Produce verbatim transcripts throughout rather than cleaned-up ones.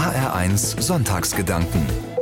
H R eins Sonntagsgedanken.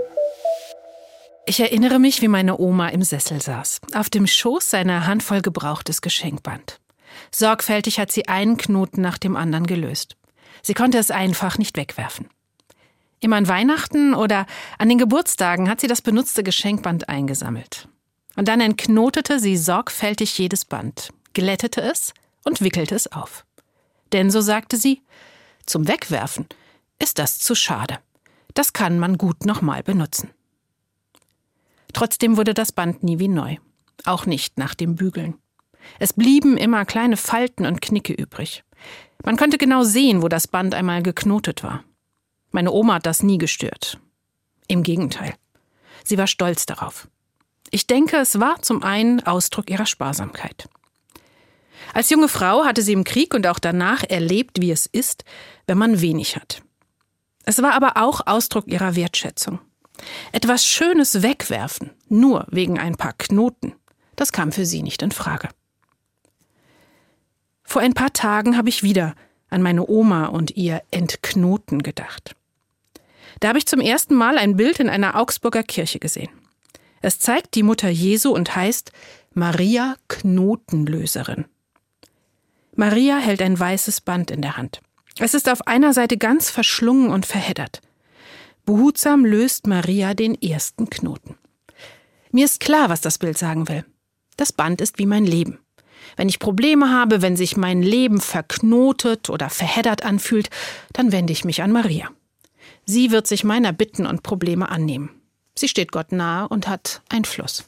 Ich erinnere mich, wie meine Oma im Sessel saß. Auf dem Schoß seine Handvoll gebrauchtes Geschenkband. Sorgfältig hat sie einen Knoten nach dem anderen gelöst. Sie konnte es einfach nicht wegwerfen. Immer an Weihnachten oder an den Geburtstagen hat sie das benutzte Geschenkband eingesammelt. Und dann entknotete sie sorgfältig jedes Band, glättete es und wickelte es auf. Denn, so sagte sie, zum Wegwerfen ist das zu schade. Das kann man gut nochmal benutzen. Trotzdem wurde das Band nie wie neu. Auch nicht nach dem Bügeln. Es blieben immer kleine Falten und Knicke übrig. Man konnte genau sehen, wo das Band einmal geknotet war. Meine Oma hat das nie gestört. Im Gegenteil. Sie war stolz darauf. Ich denke, es war zum einen Ausdruck ihrer Sparsamkeit. Als junge Frau hatte sie im Krieg und auch danach erlebt, wie es ist, wenn man wenig hat. Es war aber auch Ausdruck ihrer Wertschätzung. Etwas Schönes wegwerfen, nur wegen ein paar Knoten, das kam für sie nicht in Frage. Vor ein paar Tagen habe ich wieder an meine Oma und ihr Entknoten gedacht. Da habe ich zum ersten Mal ein Bild in einer Augsburger Kirche gesehen. Es zeigt die Mutter Jesu und heißt Maria Knotenlöserin. Maria hält ein weißes Band in der Hand. Es ist auf einer Seite ganz verschlungen und verheddert. Behutsam löst Maria den ersten Knoten. Mir ist klar, was das Bild sagen will. Das Band ist wie mein Leben. Wenn ich Probleme habe, wenn sich mein Leben verknotet oder verheddert anfühlt, dann wende ich mich an Maria. Sie wird sich meiner Bitten und Probleme annehmen. Sie steht Gott nahe und hat Einfluss.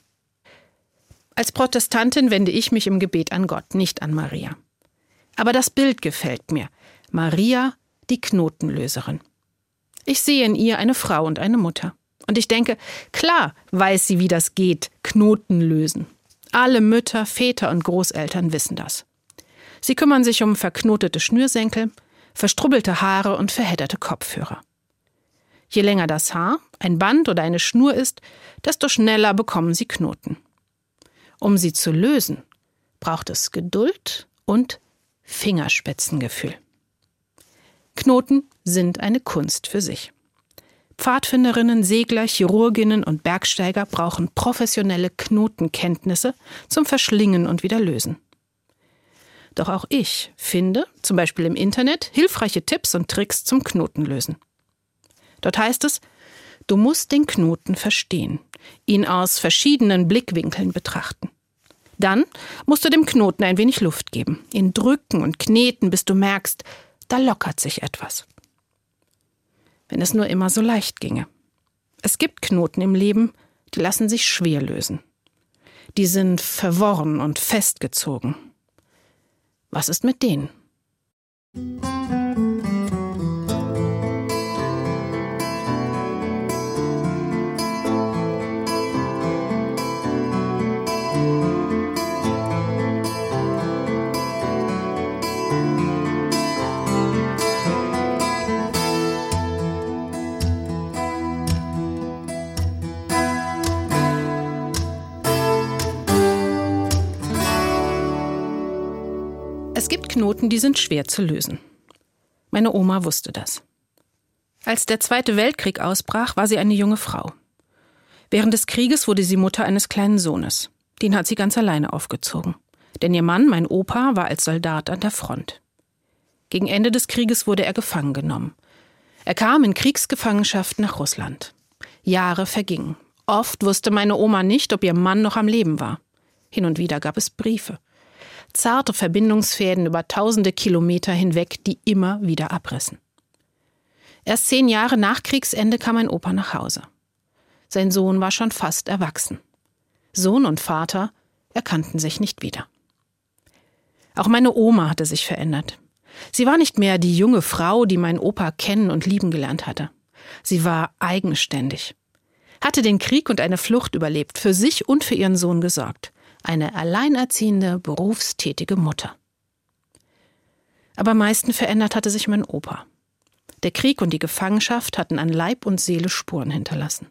Als Protestantin wende ich mich im Gebet an Gott, nicht an Maria. Aber das Bild gefällt mir. Maria, die Knotenlöserin. Ich sehe in ihr eine Frau und eine Mutter. Und ich denke, klar weiß sie, wie das geht, Knoten lösen. Alle Mütter, Väter und Großeltern wissen das. Sie kümmern sich um verknotete Schnürsenkel, verstrubbelte Haare und verhedderte Kopfhörer. Je länger das Haar, ein Band oder eine Schnur ist, desto schneller bekommen sie Knoten. Um sie zu lösen, braucht es Geduld und Fingerspitzengefühl. Knoten sind eine Kunst für sich. Pfadfinderinnen, Segler, Chirurginnen und Bergsteiger brauchen professionelle Knotenkenntnisse zum Verschlingen und Wiederlösen. Doch auch ich finde, zum Beispiel im Internet, hilfreiche Tipps und Tricks zum Knotenlösen. Dort heißt es, du musst den Knoten verstehen, ihn aus verschiedenen Blickwinkeln betrachten. Dann musst du dem Knoten ein wenig Luft geben, ihn drücken und kneten, bis du merkst, da lockert sich etwas. Wenn es nur immer so leicht ginge. Es gibt Knoten im Leben, die lassen sich schwer lösen. Die sind verworren und festgezogen. Was ist mit denen? Es gibt Knoten, die sind schwer zu lösen. Meine Oma wusste das. Als der Zweite Weltkrieg ausbrach, war sie eine junge Frau. Während des Krieges wurde sie Mutter eines kleinen Sohnes. Den hat sie ganz alleine aufgezogen. Denn ihr Mann, mein Opa, war als Soldat an der Front. Gegen Ende des Krieges wurde er gefangen genommen. Er kam in Kriegsgefangenschaft nach Russland. Jahre vergingen. Oft wusste meine Oma nicht, ob ihr Mann noch am Leben war. Hin und wieder gab es Briefe. Zarte Verbindungsfäden über tausende Kilometer hinweg, die immer wieder abrissen. Erst zehn Jahre nach Kriegsende kam mein Opa nach Hause. Sein Sohn war schon fast erwachsen. Sohn und Vater erkannten sich nicht wieder. Auch meine Oma hatte sich verändert. Sie war nicht mehr die junge Frau, die mein Opa kennen und lieben gelernt hatte. Sie war eigenständig, hatte den Krieg und eine Flucht überlebt, für sich und für ihren Sohn gesorgt. Eine alleinerziehende, berufstätige Mutter. Aber am meisten verändert hatte sich mein Opa. Der Krieg und die Gefangenschaft hatten an Leib und Seele Spuren hinterlassen.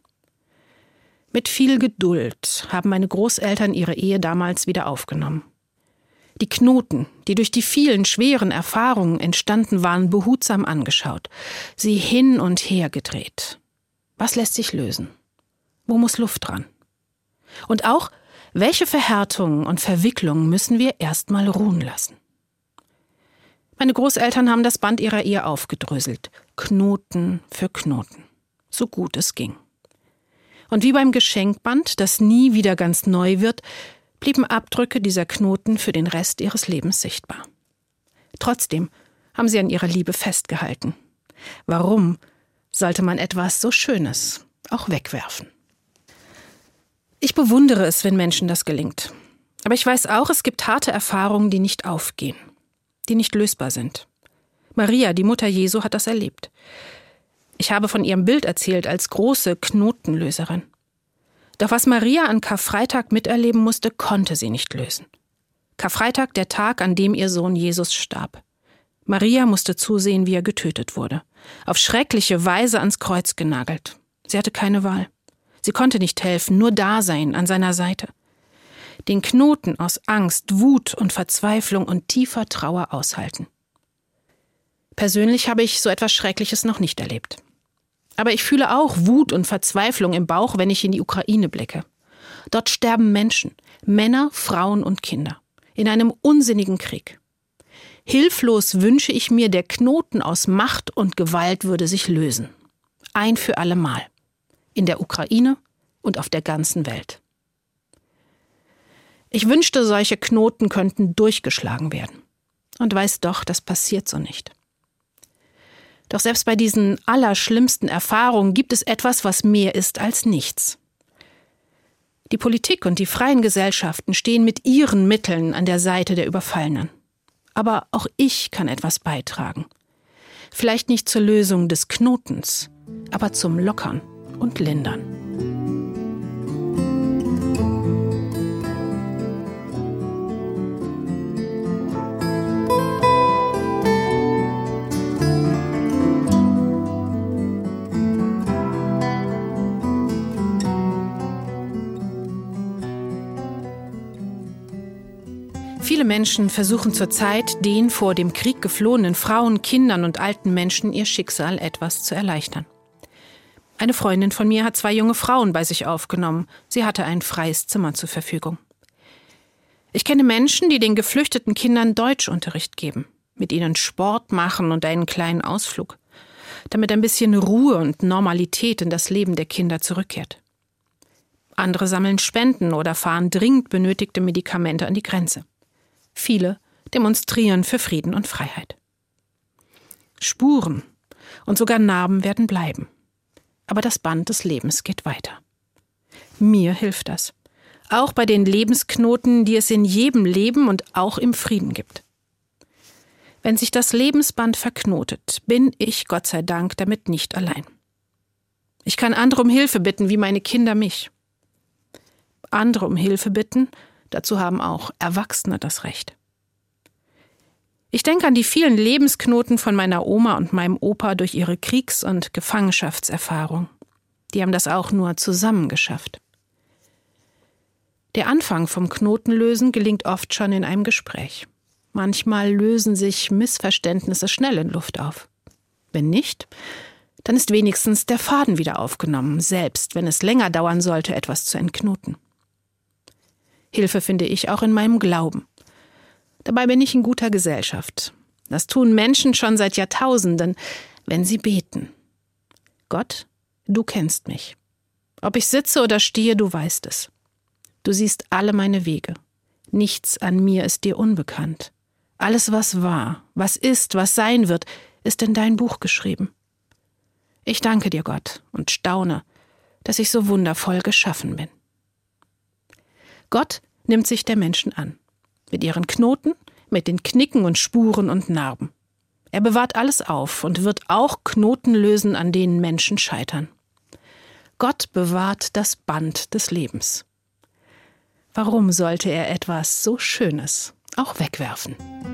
Mit viel Geduld haben meine Großeltern ihre Ehe damals wieder aufgenommen. Die Knoten, die durch die vielen schweren Erfahrungen entstanden waren, behutsam angeschaut, sie hin und her gedreht. Was lässt sich lösen? Wo muss Luft dran? Und auch, welche Verhärtungen und Verwicklungen müssen wir erstmal ruhen lassen? Meine Großeltern haben das Band ihrer Ehe aufgedröselt, Knoten für Knoten, so gut es ging. Und wie beim Geschenkband, das nie wieder ganz neu wird, blieben Abdrücke dieser Knoten für den Rest ihres Lebens sichtbar. Trotzdem haben sie an ihrer Liebe festgehalten. Warum sollte man etwas so Schönes auch wegwerfen? Ich bewundere es, wenn Menschen das gelingt. Aber ich weiß auch, es gibt harte Erfahrungen, die nicht aufgehen, die nicht lösbar sind. Maria, die Mutter Jesu, hat das erlebt. Ich habe von ihrem Bild erzählt als große Knotenlöserin. Doch was Maria an Karfreitag miterleben musste, konnte sie nicht lösen. Karfreitag, der Tag, an dem ihr Sohn Jesus starb. Maria musste zusehen, wie er getötet wurde. Auf schreckliche Weise ans Kreuz genagelt. Sie hatte keine Wahl. Sie konnte nicht helfen, nur da sein, an seiner Seite. Den Knoten aus Angst, Wut und Verzweiflung und tiefer Trauer aushalten. Persönlich habe ich so etwas Schreckliches noch nicht erlebt. Aber ich fühle auch Wut und Verzweiflung im Bauch, wenn ich in die Ukraine blicke. Dort sterben Menschen, Männer, Frauen und Kinder, in einem unsinnigen Krieg. Hilflos wünsche ich mir, der Knoten aus Macht und Gewalt würde sich lösen. Ein für alle Mal. In der Ukraine und auf der ganzen Welt. Ich wünschte, solche Knoten könnten durchgeschlagen werden. Und weiß doch, das passiert so nicht. Doch selbst bei diesen allerschlimmsten Erfahrungen gibt es etwas, was mehr ist als nichts. Die Politik und die freien Gesellschaften stehen mit ihren Mitteln an der Seite der Überfallenen. Aber auch ich kann etwas beitragen. Vielleicht nicht zur Lösung des Knotens, aber zum Lockern und Lindern. Viele Menschen versuchen zurzeit, den vor dem Krieg geflohenen Frauen, Kindern und alten Menschen ihr Schicksal etwas zu erleichtern. Eine Freundin von mir hat zwei junge Frauen bei sich aufgenommen. Sie hatte ein freies Zimmer zur Verfügung. Ich kenne Menschen, die den geflüchteten Kindern Deutschunterricht geben, mit ihnen Sport machen und einen kleinen Ausflug, damit ein bisschen Ruhe und Normalität in das Leben der Kinder zurückkehrt. Andere sammeln Spenden oder fahren dringend benötigte Medikamente an die Grenze. Viele demonstrieren für Frieden und Freiheit. Spuren und sogar Narben werden bleiben. Aber das Band des Lebens geht weiter. Mir hilft das. Auch bei den Lebensknoten, die es in jedem Leben und auch im Frieden gibt. Wenn sich das Lebensband verknotet, bin ich, Gott sei Dank, damit nicht allein. Ich kann andere um Hilfe bitten, wie meine Kinder mich. Andere um Hilfe bitten, dazu haben auch Erwachsene das Recht. Ich denke an die vielen Lebensknoten von meiner Oma und meinem Opa durch ihre Kriegs- und Gefangenschaftserfahrung. Die haben das auch nur zusammen geschafft. Der Anfang vom Knotenlösen gelingt oft schon in einem Gespräch. Manchmal lösen sich Missverständnisse schnell in Luft auf. Wenn nicht, dann ist wenigstens der Faden wieder aufgenommen, selbst wenn es länger dauern sollte, etwas zu entknoten. Hilfe finde ich auch in meinem Glauben. Dabei bin ich in guter Gesellschaft. Das tun Menschen schon seit Jahrtausenden, wenn sie beten. Gott, du kennst mich. Ob ich sitze oder stehe, du weißt es. Du siehst alle meine Wege. Nichts an mir ist dir unbekannt. Alles, was war, was ist, was sein wird, ist in dein Buch geschrieben. Ich danke dir, Gott, und staune, dass ich so wundervoll geschaffen bin. Gott nimmt sich der Menschen an. Mit ihren Knoten, mit den Knicken und Spuren und Narben. Er bewahrt alles auf und wird auch Knoten lösen, an denen Menschen scheitern. Gott bewahrt das Band des Lebens. Warum sollte er etwas so Schönes auch wegwerfen?